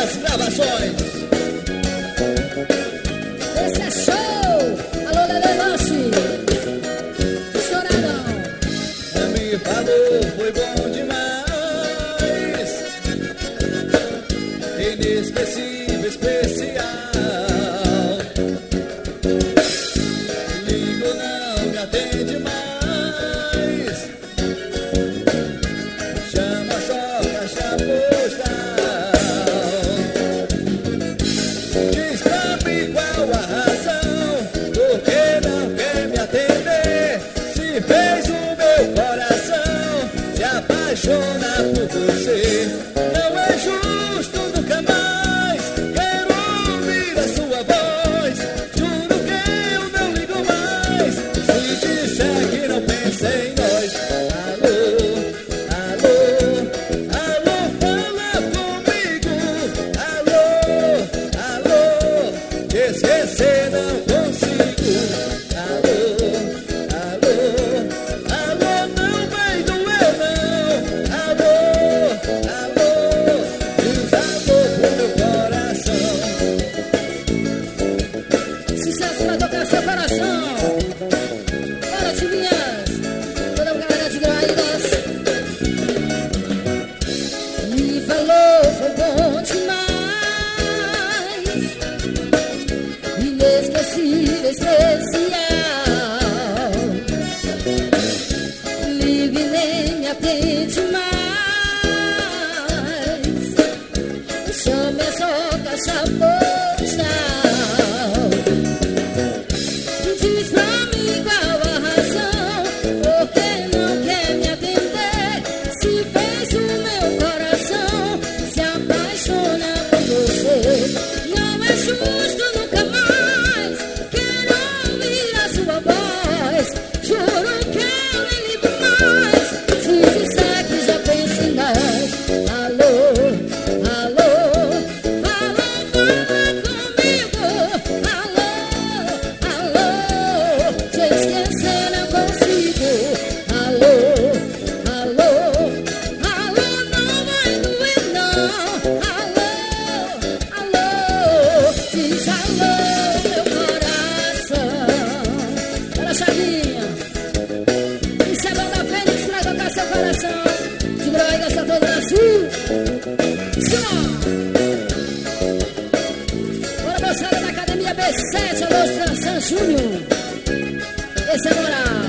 das gravações. Esse é show! Alô, Lele Lanche! Estouradão! Me falou, foi bom demais. Inesquecível, especial. Ligo, não me atende mais. Chama só caixa postal. Diz pra mim qual a razão, por que não quer me atender? Se fez o meu coração se apaixona por você. Não é justo, nunca mais quero ouvir a sua voz. Juro que eu não ligo mais se disser que não pensa em nós. Alô, alô, alô, fala comigo. Alô, alô, te esquecer não consigo. Alô, alô, alô, não vai doer não. Alô, alô, desabou pro meu coração. Sucesso pra tocar seu coração! Bora, timinhas! Toda a galera de Graídas! Me falou, foi bom demais. Inesquecível, especial. Ligue e nem me atende mais. Chame só caixa postal. Diz pra mim qual a razão, por que não quer me atender? Se fez o meu coração se apaixona por você. Não é justo, nunca mais quero ouvir a sua voz. Juro que eu nem ligo mais se disser que já pensa em nós. Alô, alô, fala comigo. Alô, alô, te esquecer não consigo. Alô, alô, alô, não vai doer não. Alô, alô, diz alô, meu coração. Olha, Chavinha, isso é banda Fênix pra tocar seu coração. De Graídas a todo o Brasil. Só! Bora, moçada da Academia B7, alô, San Júnior. Esse é moral.